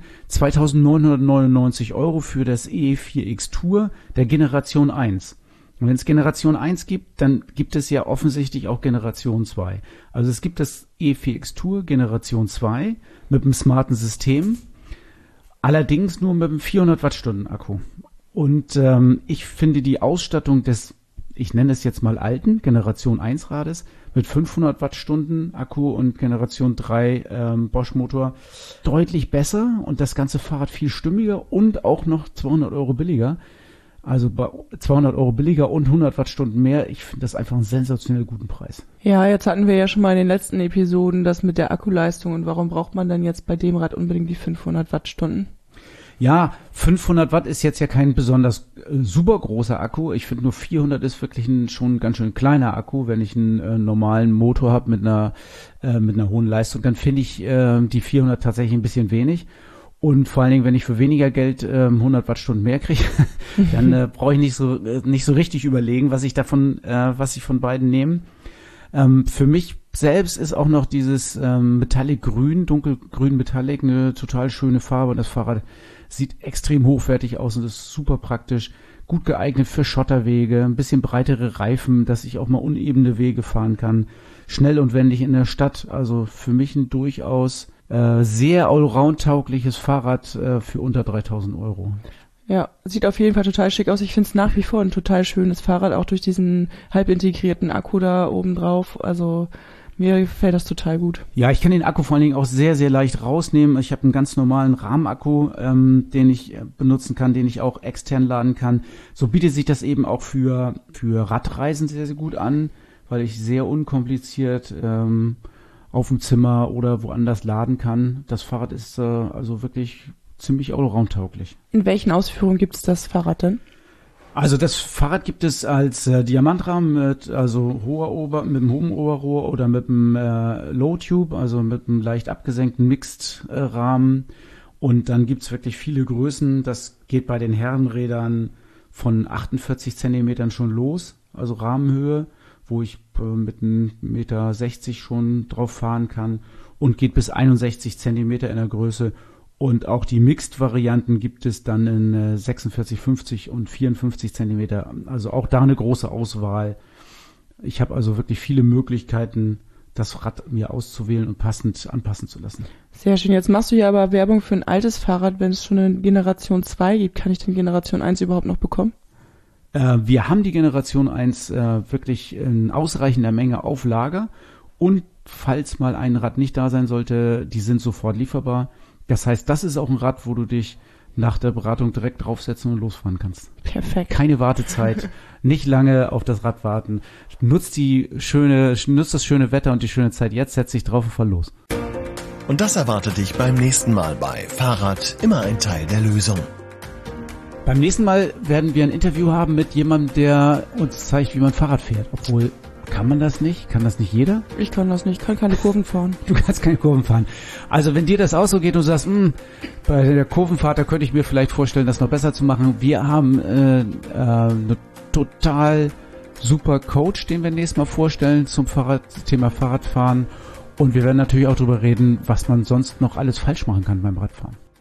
2.999 € für das E4X Tour der Generation 1. Und wenn es Generation 1 gibt, dann gibt es ja offensichtlich auch Generation 2. Also es gibt das E4X Tour Generation 2 mit einem smarten System. Allerdings nur mit einem 400 Wattstunden Akku. Und ich finde die Ausstattung des, ich nenne es jetzt mal alten, Generation 1 Rades mit 500 Wattstunden Akku und Generation 3 Bosch Motor deutlich besser und das ganze Fahrrad viel stimmiger und auch noch 200 € billiger. Also bei 200 € billiger und 100 Wattstunden mehr. Ich finde das einfach einen sensationell guten Preis. Ja, jetzt hatten wir ja schon mal in den letzten Episoden das mit der Akkuleistung und warum braucht man dann jetzt bei dem Rad unbedingt die 500 Wattstunden? Ja, 500 Watt ist jetzt ja kein besonders super großer Akku. Ich finde nur 400 ist wirklich schon ein ganz schön kleiner Akku. Wenn ich einen normalen Motor habe mit einer hohen Leistung, dann finde ich die 400 tatsächlich ein bisschen wenig. Und vor allen Dingen, wenn ich für weniger Geld 100 Wattstunden mehr kriege, dann brauche ich nicht so richtig überlegen, was ich von beiden nehme. Für mich selbst ist auch noch dieses Metallic Grün, dunkelgrün Metallic, eine total schöne Farbe und das Fahrrad sieht extrem hochwertig aus und ist super praktisch. gut geeignet für Schotterwege, ein bisschen breitere Reifen, dass ich auch mal unebene Wege fahren kann. Schnell und wendig in der Stadt. Also für mich ein durchaus sehr allround-taugliches Fahrrad für unter 3.000 Euro. Ja, sieht auf jeden Fall total schick aus. Ich finde es nach wie vor ein total schönes Fahrrad, auch durch diesen halb integrierten Akku da oben drauf. Also mir gefällt das total gut. Ja, ich kann den Akku vor allen Dingen auch sehr, sehr leicht rausnehmen. Ich habe einen ganz normalen Rahmenakku, den ich benutzen kann, den ich auch extern laden kann. So bietet sich das eben auch für Radreisen sehr, sehr gut an, weil ich sehr unkompliziert auf dem Zimmer oder woanders laden kann. Das Fahrrad ist also wirklich ziemlich allround-tauglich. In welchen Ausführungen gibt es das Fahrrad denn? Also das Fahrrad gibt es als Diamantrahmen mit mit einem hohen Oberrohr oder mit einem Low Tube, also mit einem leicht abgesenkten Mixed-Rahmen. Und dann gibt's wirklich viele Größen. Das geht bei den Herrenrädern von 48 Zentimetern schon los, also Rahmenhöhe, wo ich mit 1,60 Meter schon drauf fahren kann, und geht bis 61 Zentimeter in der Größe. Und auch die Mixed-Varianten gibt es dann in 46, 50 und 54 Zentimeter. Also auch da eine große Auswahl. Ich habe also wirklich viele Möglichkeiten, das Rad mir auszuwählen und anpassen zu lassen. Sehr schön. Jetzt machst du ja aber Werbung für ein altes Fahrrad. Wenn es schon eine Generation 2 gibt, kann ich den Generation 1 überhaupt noch bekommen? Wir haben die Generation 1 wirklich in ausreichender Menge auf Lager. Und falls mal ein Rad nicht da sein sollte, die sind sofort lieferbar. Das heißt, das ist auch ein Rad, wo du dich nach der Beratung direkt draufsetzen und losfahren kannst. Perfekt. Keine Wartezeit, nicht lange auf das Rad warten. Nutzt das schöne Wetter und die schöne Zeit jetzt, setz dich drauf und fahr los. Und das erwartet dich beim nächsten Mal bei Fahrrad, immer ein Teil der Lösung. Beim nächsten Mal werden wir ein Interview haben mit jemandem, der uns zeigt, wie man Fahrrad fährt. Obwohl, kann man das nicht? Kann das nicht jeder? Ich kann das nicht, kann keine Kurven fahren. Du kannst keine Kurven fahren. Also wenn dir das auch so geht und du sagst, bei der Kurvenfahrt, da könnte ich mir vielleicht vorstellen, das noch besser zu machen. Wir haben eine total super Coach, den wir nächstes Mal vorstellen zum Thema Fahrradfahren. Und wir werden natürlich auch darüber reden, was man sonst noch alles falsch machen kann beim Radfahren.